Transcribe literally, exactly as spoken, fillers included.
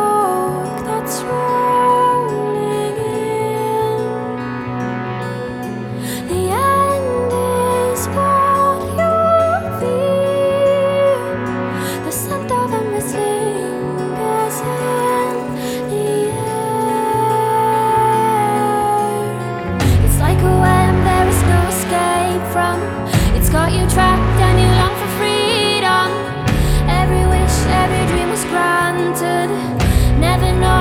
smoke that's rolling in. The end is what you feel. The scent of endless lingers in the air. It's like a web there is no escape from. It's got you trapped and you long for freedom. Every wish, every dream was granted. Never know